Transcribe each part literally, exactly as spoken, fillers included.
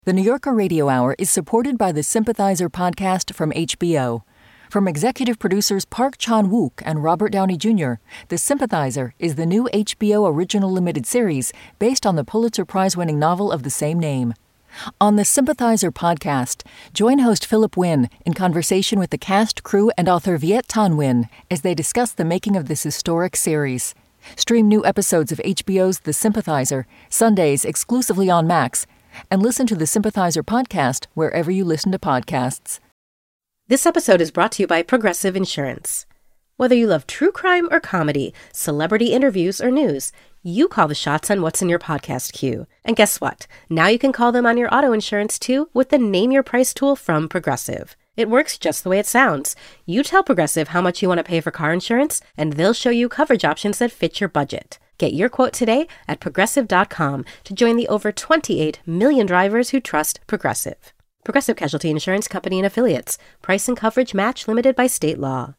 The New Yorker Radio Hour is supported by the Sympathizer podcast from H B O. From executive producers Park Chan-wook and Robert Downey Junior, The Sympathizer is the new H B O original limited series based on the Pulitzer Prize-winning novel of the same name. On the Sympathizer podcast, join host Philip Wynn in conversation with the cast, crew, and author Viet Thanh Nguyen as they discuss the making of this historic series. Stream new episodes of H B O's The Sympathizer, Sundays exclusively on Max, and listen to the Sympathizer podcast wherever you listen to podcasts. This episode is brought to you by Progressive Insurance. Whether you love true crime or comedy, celebrity interviews or news, you call the shots on what's in your podcast queue. And guess what? Now you can call them on your auto insurance too with the Name Your Price tool from Progressive. It works just the way it sounds. You tell Progressive how much you want to pay for car insurance, and they'll show you coverage options that fit your budget. Get your quote today at progressive dot com to join the over twenty-eight million drivers who trust Progressive. Progressive Casualty Insurance Company and Affiliates. Price and coverage match limited by state law.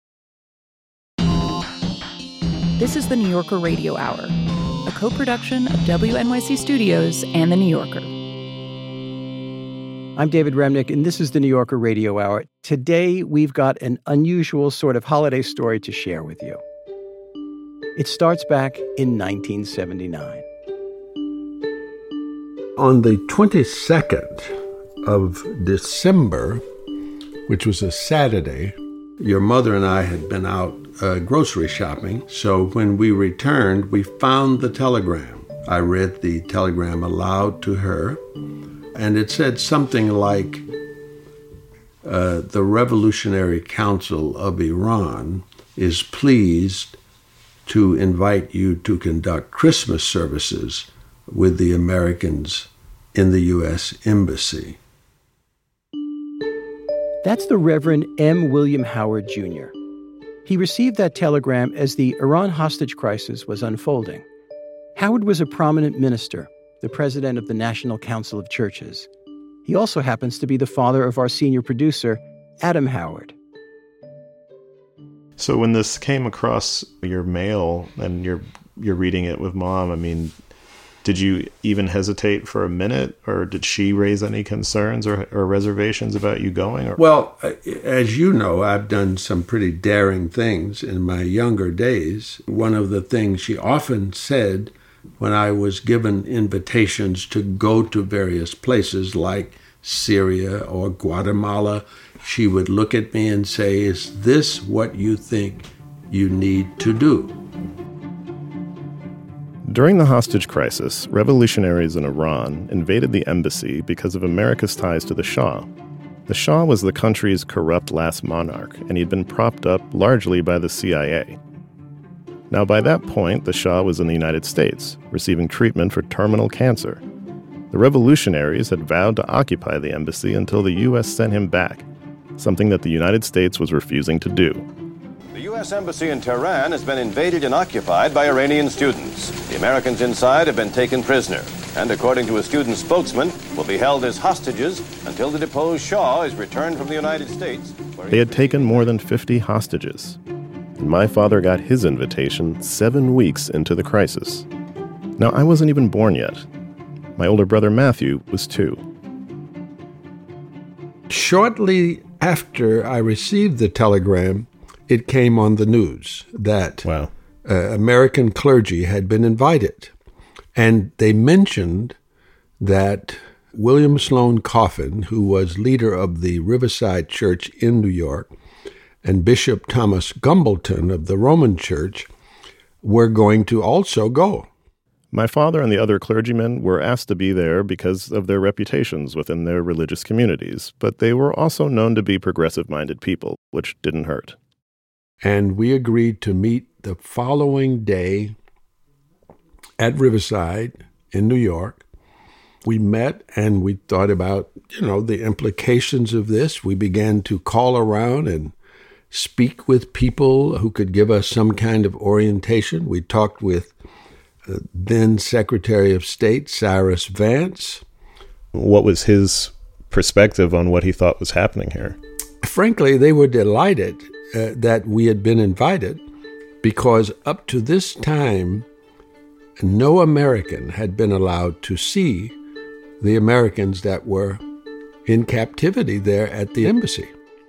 This is the New Yorker Radio Hour, a co-production of W N Y C Studios and The New Yorker. I'm David Remnick, and this is the New Yorker Radio Hour. Today, we've got an unusual sort of holiday story to share with you. It starts back in nineteen seventy-nine. On the twenty-second of December, which was a Saturday, your mother and I had been out uh, grocery shopping. So when we returned, we found the telegram. I read the telegram aloud to her, and it said something like, uh, the Revolutionary Council of Iran is pleased to invite you to conduct Christmas services with the Americans in the U S Embassy. That's the Reverend M. William Howard, Junior He received that telegram as the Iran hostage crisis was unfolding. Howard was a prominent minister, the president of the National Council of Churches. He also happens to be the father of our senior producer, Adam Howard. So when this came across your mail and you're you're reading it with Mom, I mean, did you even hesitate for a minute, or did she raise any concerns or, or reservations about you going? Or? Well, as you know, I've done some pretty daring things in my younger days. One of the things she often said when I was given invitations to go to various places like Syria or Guatemala, she would look at me and say, "Is this what you think you need to do?" During the hostage crisis, revolutionaries in Iran invaded the embassy because of America's ties to the Shah. The Shah was the country's corrupt last monarch, and he'd been propped up largely by the C I A. Now, by that point, the Shah was in the United States, receiving treatment for terminal cancer. The revolutionaries had vowed to occupy the embassy until the U S sent him back, something that the United States was refusing to do. The U S Embassy in Tehran has been invaded and occupied by Iranian students. The Americans inside have been taken prisoner, and according to a student spokesman, will be held as hostages until the deposed Shah is returned from the United States. They had taken more than fifty hostages. And my father got his invitation seven weeks into the crisis. Now, I wasn't even born yet. My older brother Matthew was two. Shortly after I received the telegram, it came on the news that wow. uh, American clergy had been invited. And they mentioned that William Sloane Coffin, who was leader of the Riverside Church in New York, and Bishop Thomas Gumbleton of the Roman Church were going to also go. My father and the other clergymen were asked to be there because of their reputations within their religious communities, but they were also known to be progressive-minded people, which didn't hurt. And we agreed to meet the following day at Riverside in New York. We met and we thought about, you know, the implications of this. We began to call around and speak with people who could give us some kind of orientation. We talked with uh, then Secretary of State Cyrus Vance. What was his perspective on what he thought was happening here? Frankly, they were delighted uh, that we had been invited, because up to this time, no American had been allowed to see the Americans that were in captivity there at the embassy.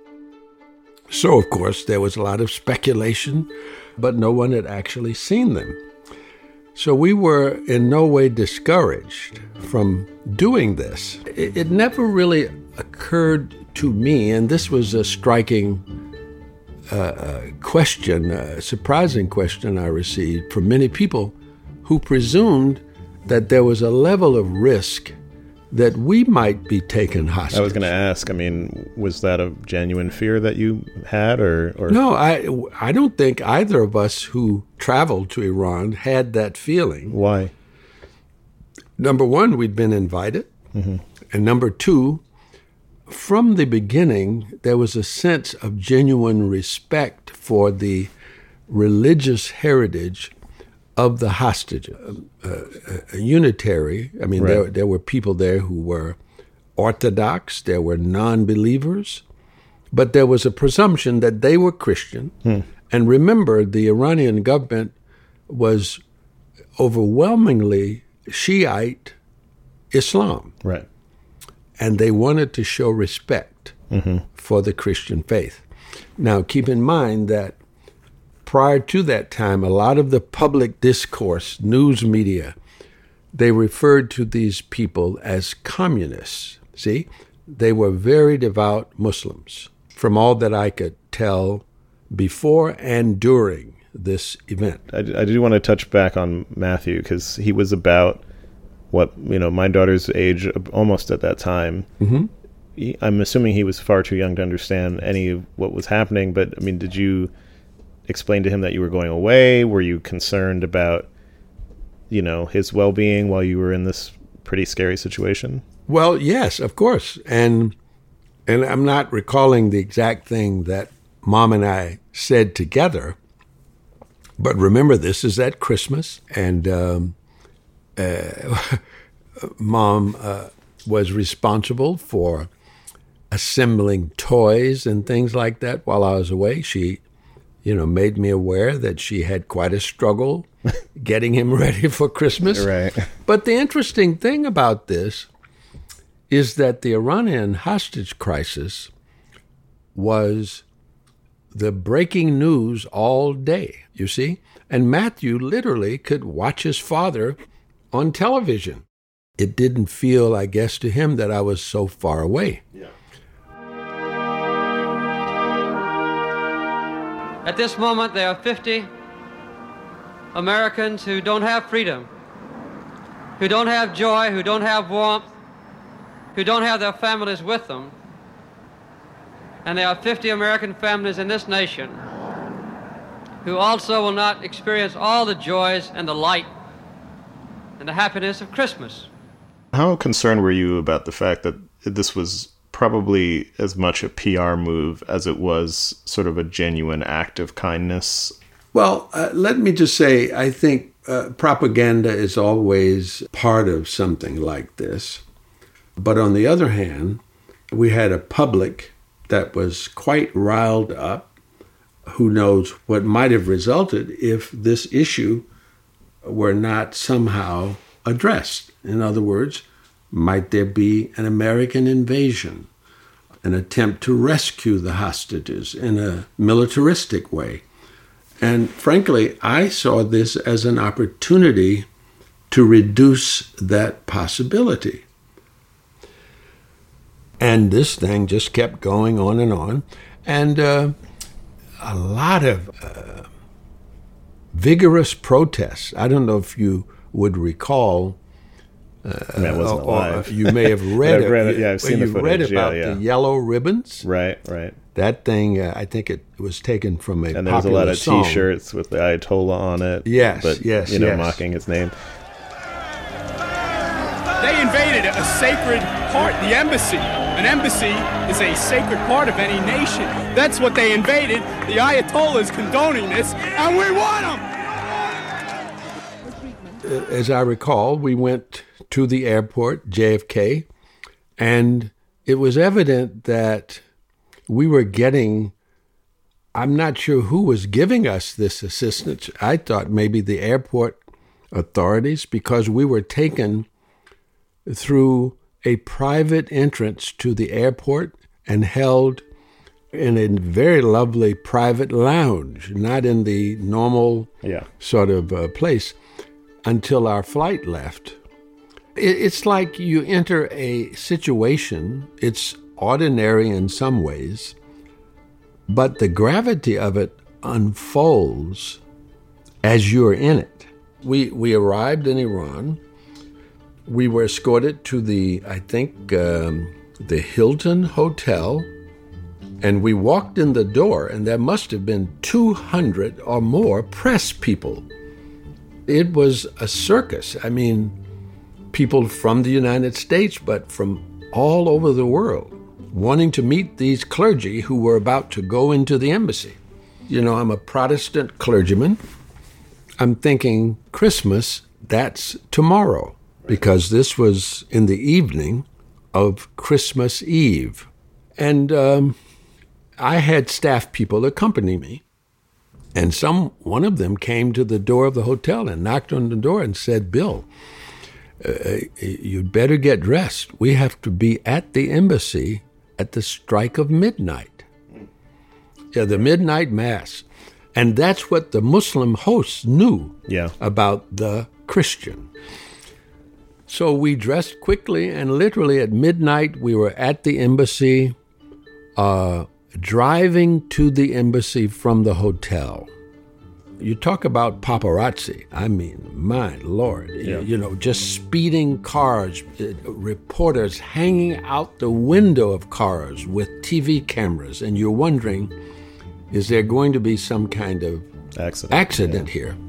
So, of course, there was a lot of speculation, but no one had actually seen them. So we were in no way discouraged from doing this. It, it never really occurred to me, and this was a striking uh, question, a surprising question I received from many people who presumed that there was a level of risk that we might be taken hostage. I was going to ask, I mean, was that a genuine fear that you had? or, or? No, I, I don't think either of us who traveled to Iran had that feeling. Why? Number one, we'd been invited. Mm-hmm. And number two, from the beginning, there was a sense of genuine respect for the religious heritage of the hostage, uh, uh, a unitary. I mean, right. there, there were people there who were Orthodox, there were non-believers, but there was a presumption that they were Christian. Hmm. And remember, the Iranian government was overwhelmingly Shiite Islam. Right. And they wanted to show respect mm-hmm. for the Christian faith. Now, keep in mind that prior to that time, a lot of the public discourse, news media, they referred to these people as communists. See, they were very devout Muslims, from all that I could tell before and during this event. I, I do want to touch back on Matthew, because he was about, what, you know, my daughter's age almost at that time. Mm-hmm. He, I'm assuming he was far too young to understand any of what was happening, but, I mean, did you explain to him that you were going away? Were you concerned about, you know, his well-being while you were in this pretty scary situation? Well, yes, of course. And and I'm not recalling the exact thing that Mom and I said together, but remember, this is at Christmas, and um, uh, Mom uh, was responsible for assembling toys and things like that while I was away. She you know, made me aware that she had quite a struggle getting him ready for Christmas. Right. But the interesting thing about this is that the Iranian hostage crisis was the breaking news all day, you see? And Matthew literally could watch his father on television. It didn't feel, I guess, to him that I was so far away. Yeah. At this moment, there are fifty Americans who don't have freedom, who don't have joy, who don't have warmth, who don't have their families with them. And there are fifty American families in this nation who also will not experience all the joys and the light and the happiness of Christmas. How concerned were you about the fact that this was probably as much a P R move as it was sort of a genuine act of kindness? Well, uh, let me just say, I think uh, propaganda is always part of something like this. But on the other hand, we had a public that was quite riled up. Who knows what might have resulted if this issue were not somehow addressed. In other words, might there be an American invasion, an attempt to rescue the hostages in a militaristic way? And frankly, I saw this as an opportunity to reduce that possibility. And this thing just kept going on and on. And uh, a lot of uh, vigorous protests. I don't know if you would recall. Uh, I mean, I wasn't alive. You may have read it. read it. Yeah, I've seen you the footage. read about yeah, yeah. the yellow ribbons. Right, right. That thing, uh, I think it was taken from a and there was a lot of song. T-shirts with the Ayatollah on it. Yes, but, yes, you know, yes. mocking his name. They invaded a sacred part, the embassy. An embassy is a sacred part of any nation. That's what they invaded. The Ayatollah is condoning this, and we want them! As I recall, we went to the airport, J F K, and it was evident that we were getting, I'm not sure who was giving us this assistance. I thought maybe the airport authorities, because we were taken through a private entrance to the airport and held in a very lovely private lounge, not in the normal yeah. sort of uh, place, until our flight left. It, it's like you enter a situation, it's ordinary in some ways, but the gravity of it unfolds as you're in it. We we arrived in Iran. We were escorted to the, I think, um, the Hilton Hotel, and we walked in the door, and there must have been two hundred or more press people. It was a circus. I mean, people from the United States, but from all over the world, wanting to meet these clergy who were about to go into the embassy. You know, I'm a Protestant clergyman. I'm thinking Christmas, that's tomorrow, because this was in the evening of Christmas Eve. And um, I had staff people accompany me, and some one of them came to the door of the hotel and knocked on the door and said, "Bill, uh, you'd better get dressed. We have to be at the embassy at the strike of midnight." Yeah, the midnight mass. And that's what the Muslim hosts knew yeah. about the Christian. So we dressed quickly, and literally at midnight we were at the embassy, uh, driving to the embassy from the hotel. You talk about paparazzi. I mean, my Lord, yeah. you, you know, just speeding cars, uh, reporters hanging out the window of cars with T V cameras, and you're wondering, is there going to be some kind of accident, accident yeah. here?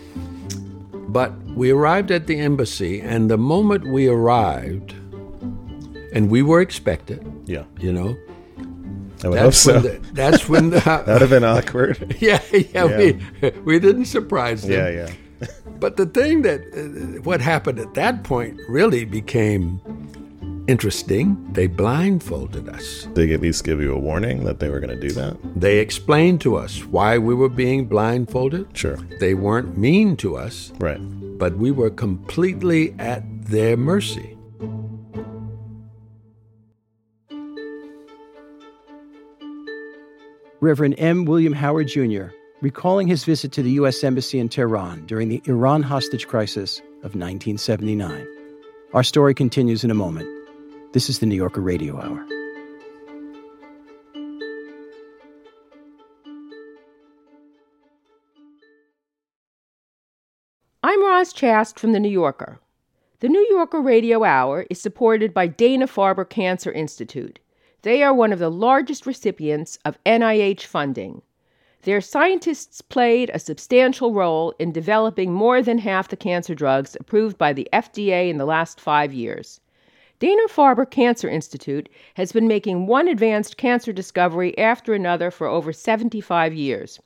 But we arrived at the embassy, and the moment we arrived, and we were expected, yeah, you know, I would hope so. The, that's when the that would have been awkward. yeah, yeah, yeah, we we didn't surprise them. Yeah, yeah. But the thing that uh, what happened at that point really became interesting. They blindfolded us. Did they at least give you a warning that they were going to do that? They explained to us why we were being blindfolded. Sure. They weren't mean to us. Right. But we were completely at their mercy. Reverend M. William Howard Junior, recalling his visit to the U S Embassy in Tehran during the Iran hostage crisis of nineteen seventy-nine. Our story continues in a moment. This is the New Yorker Radio Hour. I'm Roz Chast from The New Yorker. The New Yorker Radio Hour is supported by Dana-Farber Cancer Institute. They are one of the largest recipients of N I H funding. Their scientists played a substantial role in developing more than half the cancer drugs approved by the F D A in the last five years. Dana-Farber Cancer Institute has been making one advanced cancer discovery after another for over seventy-five years.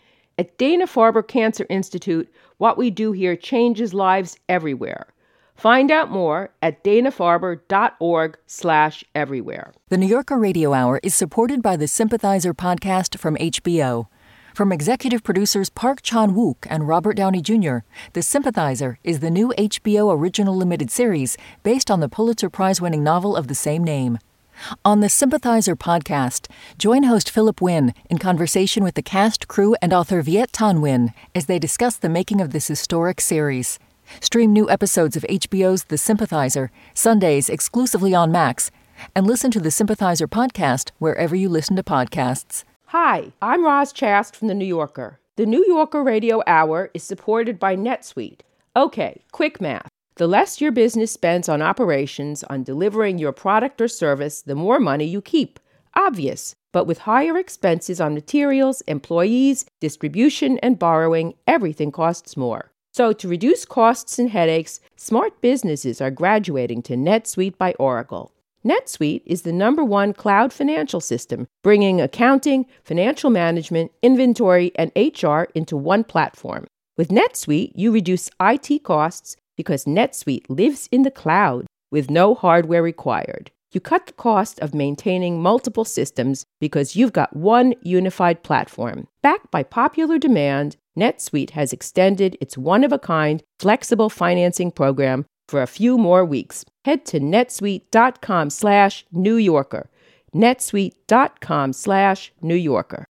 At Dana-Farber Cancer Institute, what we do here changes lives everywhere. Find out more at dana-farber.org slash everywhere. The New Yorker Radio Hour is supported by the Sympathizer podcast from H B O. From executive producers Park Chan-wook and Robert Downey Junior, The Sympathizer is the new H B O original limited series based on the Pulitzer Prize-winning novel of the same name. On the Sympathizer podcast, join host Philip Wynn in conversation with the cast, crew, and author Viet Thanh Nguyen as they discuss the making of this historic series. Stream new episodes of H B O's The Sympathizer, Sundays exclusively on Max, and listen to The Sympathizer podcast wherever you listen to podcasts. Hi, I'm Roz Chast from The New Yorker. The New Yorker Radio Hour is supported by NetSuite. Okay, quick math. The less your business spends on operations, on delivering your product or service, the more money you keep. Obvious. But with higher expenses on materials, employees, distribution, and borrowing, everything costs more. So to reduce costs and headaches, smart businesses are graduating to NetSuite by Oracle. NetSuite is the number one cloud financial system, bringing accounting, financial management, inventory, and H R into one platform. With NetSuite, you reduce I T costs because NetSuite lives in the cloud with no hardware required. You cut the cost of maintaining multiple systems because you've got one unified platform. Backed by popular demand, NetSuite has extended its one-of-a-kind, flexible financing program for a few more weeks. Head to netsuite.com slash New Yorker. netsuite.com slash New Yorker.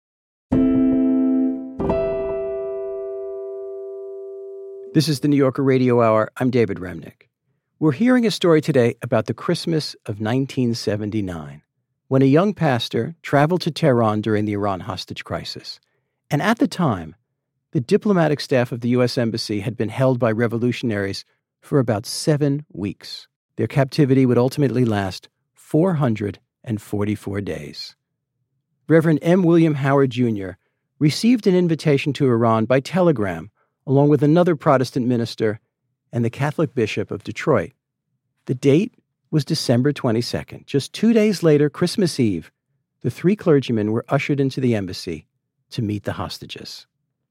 This is the New Yorker Radio Hour. I'm David Remnick. We're hearing a story today about the Christmas of nineteen seventy-nine, when a young pastor traveled to Tehran during the Iran hostage crisis. And at the time, the diplomatic staff of the U S Embassy had been held by revolutionaries for about seven weeks. Their captivity would ultimately last four hundred forty-four days. Reverend M. William Howard Junior received an invitation to Iran by telegram, along with another Protestant minister and the Catholic Bishop of Detroit. The date was December twenty-second. Just two days later, Christmas Eve, the three clergymen were ushered into the embassy to meet the hostages.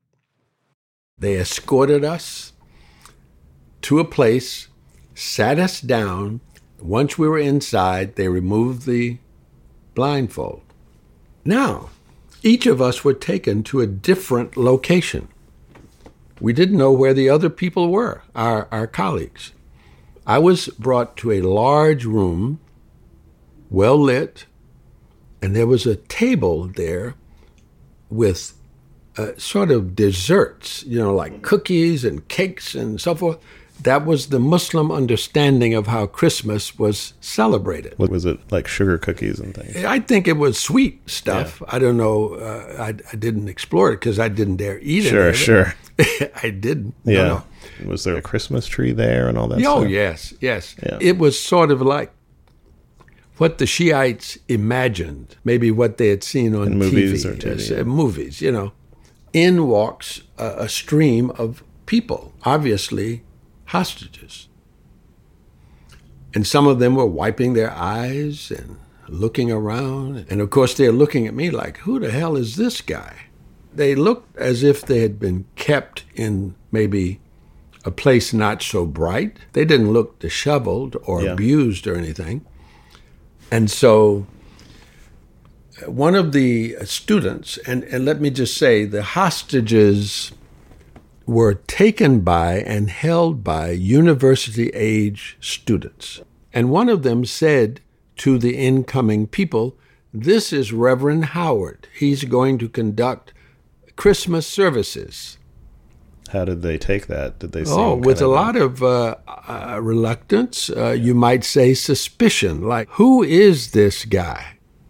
They escorted us to a place, sat us down. Once we were inside, they removed the blindfold. Now, each of us were taken to a different location. We didn't know where the other people were, our, our colleagues. I was brought to a large room, well lit, and there was a table there with uh, sort of desserts, you know, like cookies and cakes and so forth. That was the Muslim understanding of how Christmas was celebrated. What was it, like sugar cookies and things? I think it was sweet stuff. Yeah. I don't know. Uh, I, I didn't explore it because I didn't dare eat it. Sure, sure. I didn't. Yeah. No, no. Was there a Christmas tree there and all that oh, stuff? Oh, yes, yes. Yeah. It was sort of like what the Shiites imagined, maybe what they had seen on In movies T V. or T V. Yes, Yeah. uh, movies, you know. In walks a, a stream of people, obviously hostages. And some of them were wiping their eyes and looking around. And of course, they're looking at me like, who the hell is this guy? They looked as if they had been kept in maybe a place not so bright. They didn't look disheveled or yeah. abused or anything. And so one of the students, and, and let me just say, the hostages were taken by and held by university-age students. And one of them said to the incoming people, "This is Reverend Howard. He's going to conduct Christmas services." How did they take that? Did they? Oh, with a lot of uh, uh, reluctance, uh, you might say suspicion, like, who is this guy?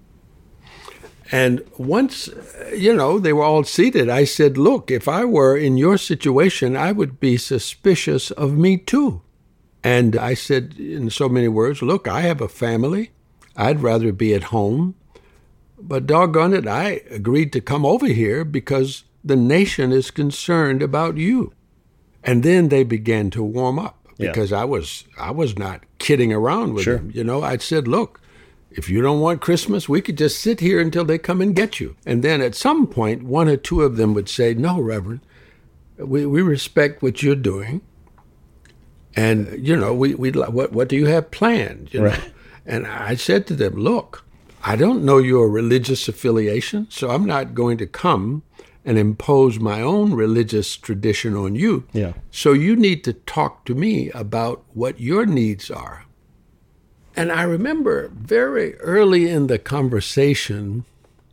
And once, you know, they were all seated, I said, look, if I were in your situation, I would be suspicious of me too. And I said in so many words, look, I have a family. I'd rather be at home. But doggone it, I agreed to come over here because the nation is concerned about you. And then they began to warm up because yeah. I was I was not kidding around with sure. them. You know, I said, look, if you don't want Christmas, we could just sit here until they come and get you. And then at some point, one or two of them would say, no, Reverend, we, we respect what you're doing. And, you know, we we what what do you have planned? You know? Right. And I said to them, look, I don't know your religious affiliation, so I'm not going to come and impose my own religious tradition on you. Yeah. So you need to talk to me about what your needs are. And I remember very early in the conversation,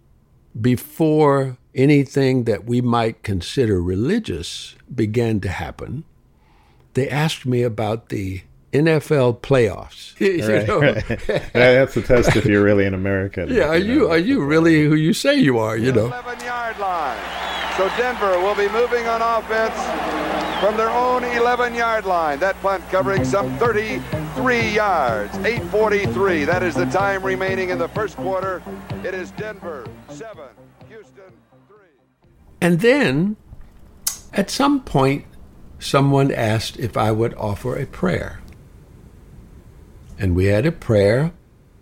before anything that we might consider religious began to happen, they asked me about the N F L playoffs. You right, know? right. That's a test if you're really an American. Yeah, are you, you know, are you really who you say you are, you know? eleven-yard line. So Denver will be moving on offense from their own eleven-yard line. That punt covering some thirty-three yards, eight forty-three. That is the time remaining in the first quarter. It is Denver seven, Houston three. And then, at some point, someone asked if I would offer a prayer. And we had a prayer.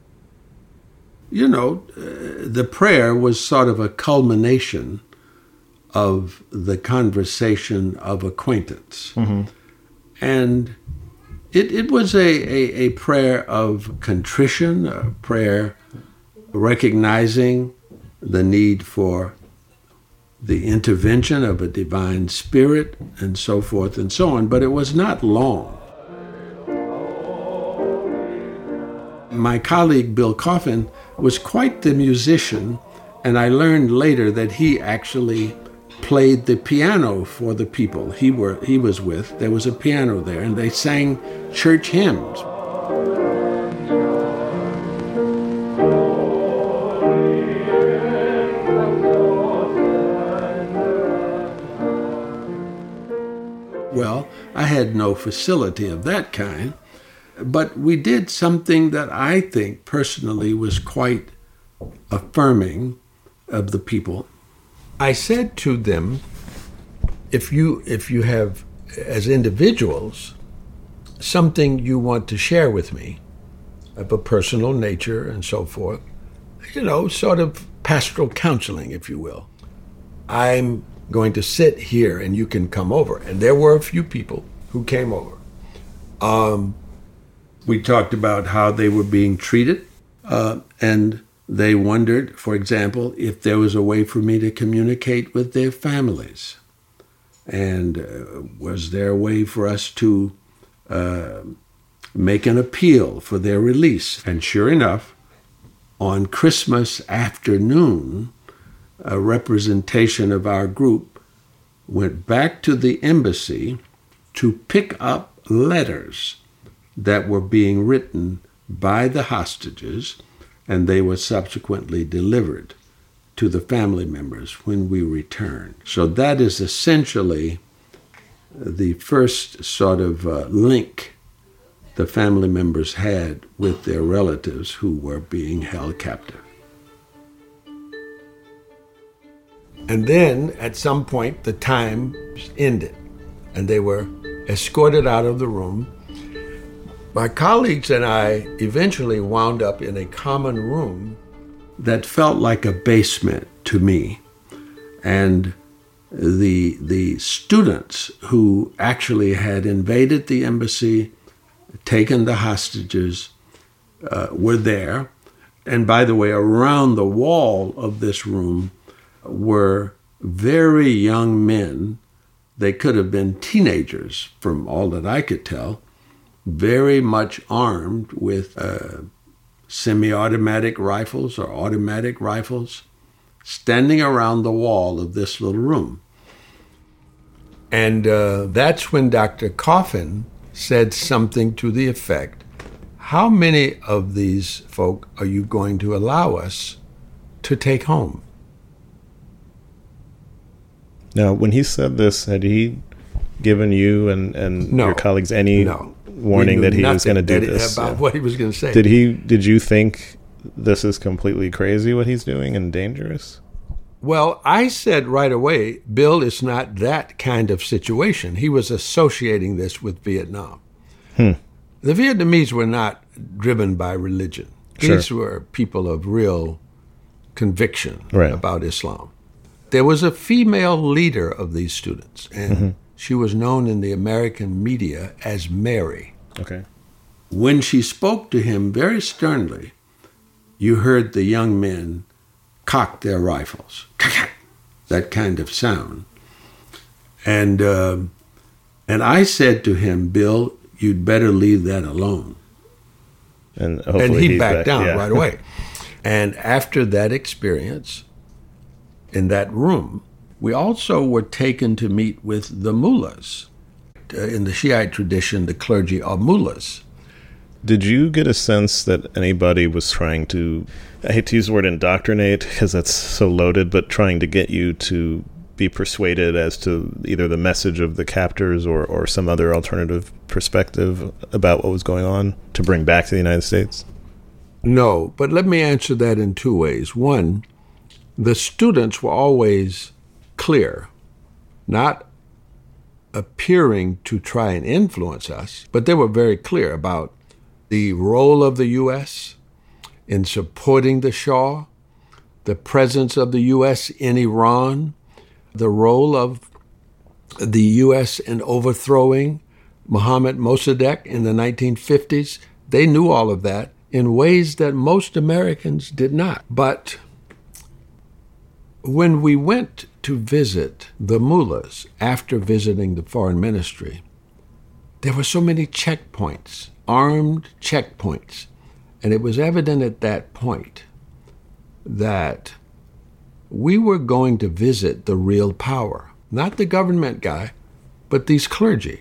You know, uh, the prayer was sort of a culmination of the conversation of acquaintance. Mm-hmm. And it, it was a, a, a prayer of contrition, a prayer recognizing the need for the intervention of a divine spirit and so forth and so on. But it was not long. My colleague Bill Coffin was quite the musician, and I learned later that he actually played the piano for the people he were he was with. There was a piano there, and they sang church hymns. Well, I had no facility of that kind, but we did something that I think personally was quite affirming of the people. I said to them, if you if you have, as individuals, something you want to share with me of a personal nature and so forth, you know, sort of pastoral counseling, if you will, I'm going to sit here and you can come over. And there were a few people who came over. Um, we talked about how they were being treated, uh, and they wondered, for example, if there was a way for me to communicate with their families. And uh, was there a way for us to uh, make an appeal for their release? And sure enough, on Christmas afternoon, a representation of our group went back to the embassy to pick up letters that were being written by the hostages, and they were subsequently delivered to the family members when we returned. So that is essentially the first sort of uh, link the family members had with their relatives who were being held captive. And then, at some point, the time ended, and they were escorted out of the room. My colleagues and I eventually wound up in a common room that felt like a basement to me. And the, the students who actually had invaded the embassy, taken the hostages, uh, were there. And by the way, around the wall of this room were very young men. They could have been teenagers, from all that I could tell, very much armed with uh, semi-automatic rifles or automatic rifles, standing around the wall of this little room. And uh, that's when Doctor Coffin said something to the effect, how many of these folk are you going to allow us to take home? Now, when he said this, had he given you and, and no, your colleagues any no. warning that he was going to do this? About yeah. what he was going to say. Did he? Did you think this is completely crazy what he's doing and dangerous? Well, I said right away, Bill, it's not that kind of situation. He was associating this with Vietnam. Hmm. The Vietnamese were not driven by religion. These Sure. were people of real conviction Right. about Islam. There was a female leader of these students, and Mm-hmm. she was known in the American media as Mary. Okay. When she spoke to him very sternly, you heard the young men cock their rifles, that kind of sound. And uh, and I said to him, Bill, you'd better leave that alone. And hopefully and he he's backed back, down yeah. right away. And after that experience, in that room, we also were taken to meet with the mullahs. Uh, in the Shiite tradition, the clergy are mullahs. Did you get a sense that anybody was trying to, I hate to use the word indoctrinate because that's so loaded, but trying to get you to be persuaded as to either the message of the captors or, or some other alternative perspective about what was going on to bring back to the United States? No, but let me answer that in two ways. One, the students were always clear, not appearing to try and influence us, but they were very clear about the role of the U S in supporting the Shah, the presence of the U S in Iran, the role of the U S in overthrowing Mohammad Mossadegh in the nineteen fifties. They knew all of that in ways that most Americans did not. But when we went to visit the mullahs after visiting the foreign ministry, there were so many checkpoints, armed checkpoints, And it was evident at that point that we were going to visit the real power, not the government guy, but these clergy.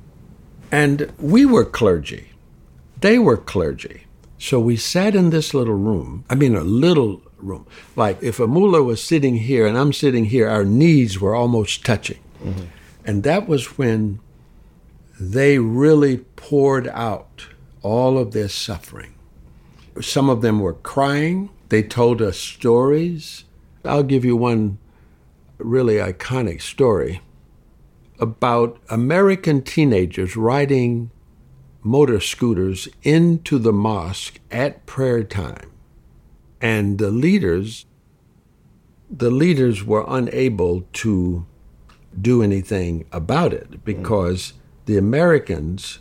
And we were clergy. They were clergy. So we sat in this little room, I mean a little room. Like if a mullah was sitting here and I'm sitting here, our knees were almost touching. Mm-hmm. And that was when they really poured out all of their suffering. Some of them were crying. They told us stories. I'll give you one really iconic story about American teenagers riding motor scooters into the mosque at prayer time. And the leaders, the leaders were unable to do anything about it because the Americans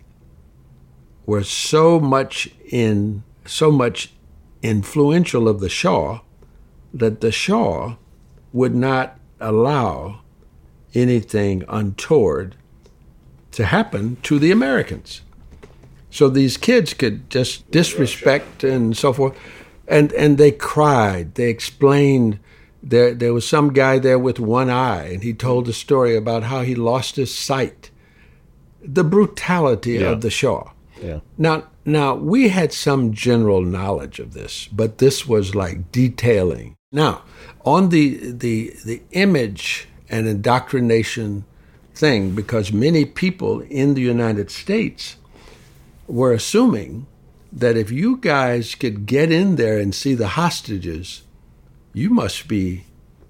were so much in, so much influential of the Shah that the Shah would not allow anything untoward to happen to the Americans. So these kids could just disrespect and so forth. And and they cried. They explained. There, there was some guy there with one eye, and he told a story about how he lost his sight. The brutality yeah. of the Shah. Yeah. Now, now, we had some general knowledge of this, but this was like detailing. Now, on the the the image and indoctrination thing, because many people in the United States were assuming that if you guys could get in there and see the hostages, you must be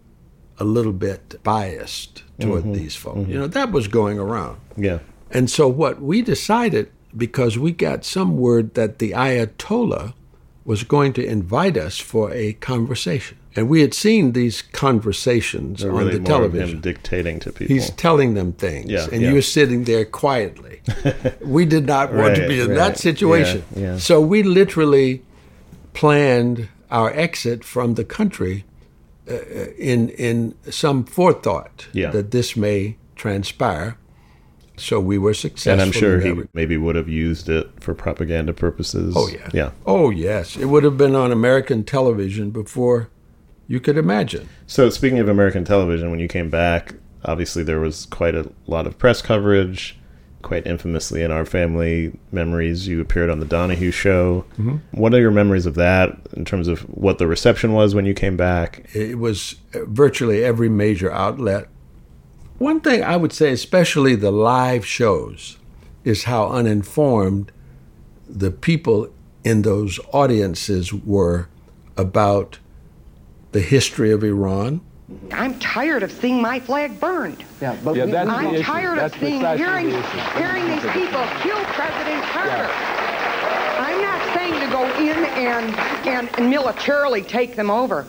a little bit biased toward mm-hmm. these folks. Mm-hmm. You know, that was going around. Yeah. And so what we decided, because we got some word that the Ayatollah was going to invite us for a conversation. And we had seen these conversations They're on really the more television. Of him dictating to people. He's telling them things, yeah, and yeah. you're sitting there quietly. We did not want right, to be in right. that situation. Yeah, yeah. So we literally planned our exit from the country uh, in in some forethought yeah. that this may transpire. So we were successful. And I'm sure he re- maybe would have used it for propaganda purposes. Oh, yeah. Yeah. Oh, yes. It would have been on American television before you could imagine. So speaking of American television, when you came back, obviously there was quite a lot of press coverage. Quite infamously in our family memories, you appeared on the Donahue Show. Mm-hmm. What are your memories of that in terms of what the reception was when you came back? It was virtually every major outlet. One thing I would say, especially the live shows, is how uninformed the people in those audiences were about the history of Iran. I'm tired of seeing my flag burned. Yeah, but yeah, that's I'm the tired issue. of That's seeing, hearing, the hearing these people kill President Carter. Yeah. I'm not saying to go in and, and, and militarily take them over.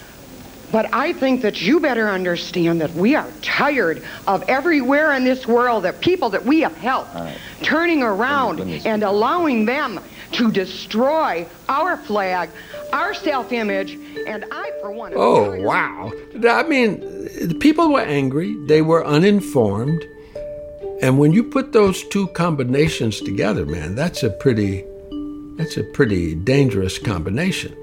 But I think that you better understand that we are tired of everywhere in this world, the people that we have helped, right. turning around and allowing them to destroy our flag, our self-image, and I, for one... Oh, wow. I mean, the people were angry. They were uninformed. And when you put those two combinations together, man, that's a pretty, that's a pretty dangerous combination.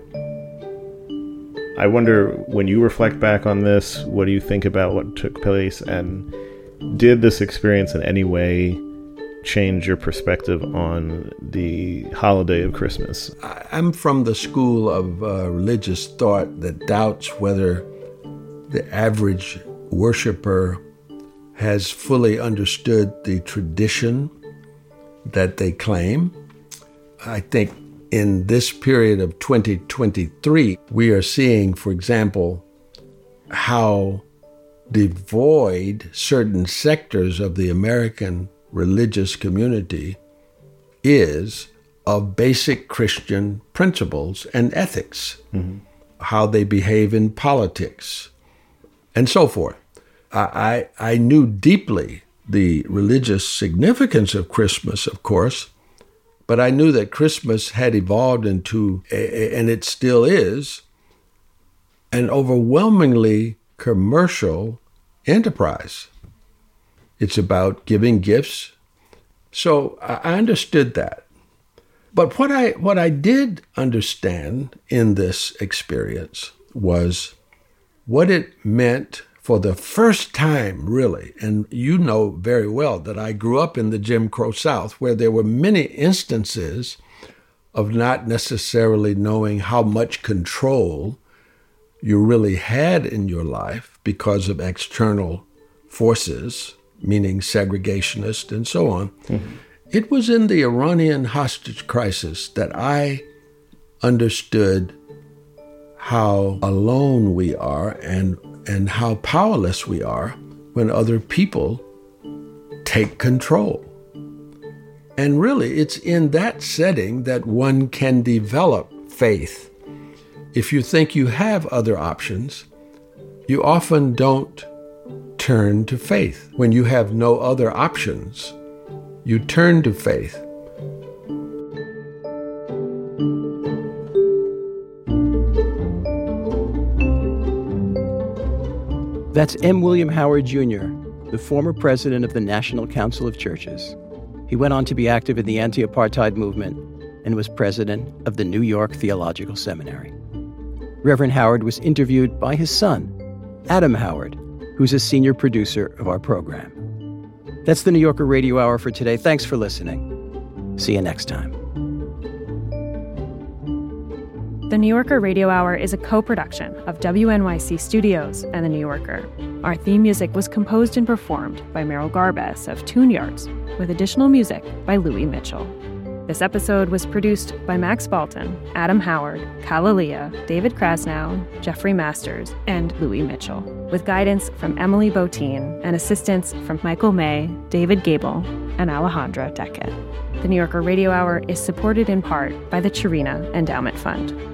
I wonder, when you reflect back on this, what do you think about what took place? And did this experience in any way change your perspective on the holiday of Christmas? I'm from the school of uh, religious thought that doubts whether the average worshiper has fully understood the tradition that they claim. I think in this period of twenty twenty-three, we are seeing, for example, how devoid certain sectors of the American religious community is of basic Christian principles and ethics, mm-hmm. how they behave in politics, and so forth. I, I, I knew deeply the religious significance of Christmas, of course, but I knew that Christmas had evolved into, a, and it still is, an overwhelmingly commercial enterprise. It's about giving gifts. So I understood that. But what I what I did understand in this experience was what it meant for the first time, really. And you know very well that I grew up in the Jim Crow South, where there were many instances of not necessarily knowing how much control you really had in your life because of external forces, meaning segregationists and so on. Mm-hmm. It was in the Iranian hostage crisis that I understood how alone we are and, and how powerless we are when other people take control. And really, it's in that setting that one can develop faith. If you think you have other options, you often don't turn to faith. When you have no other options, you turn to faith. That's M. William Howard Junior, the former president of the National Council of Churches. He went on to be active in the anti-apartheid movement and was president of the New York Theological Seminary. Reverend Howard was interviewed by his son, Adam Howard, who's a senior producer of our program. That's the New Yorker Radio Hour for today. Thanks for listening. See you next time. The New Yorker Radio Hour is a co-production of W N Y C Studios and The New Yorker. Our theme music was composed and performed by Merrill Garbes of Tune Yards, with additional music by Louis Mitchell. This episode was produced by Max Balton, Adam Howard, Kalalia, David Krasnow, Jeffrey Masters, and Louis Mitchell, with guidance from Emily Botine and assistance from Michael May, David Gable, and Alejandra Deckett. The New Yorker Radio Hour is supported in part by the Chirina Endowment Fund.